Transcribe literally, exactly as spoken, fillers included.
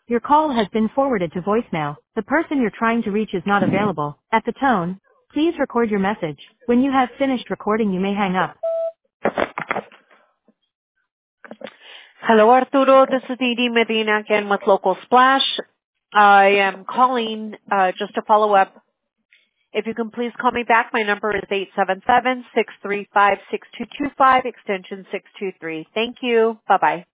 Your call has been forwarded to voicemail. The person you're trying to reach is not available. At the tone, please record your message. When you have finished recording, you may hang up. Hello, Arturo. This is Edie Medina again with Local Splash. I am calling uh, just to follow up. If you can please call me back, my number is eight seven seven, six three five, six two two five, extension six two three. Thank you. Bye-bye.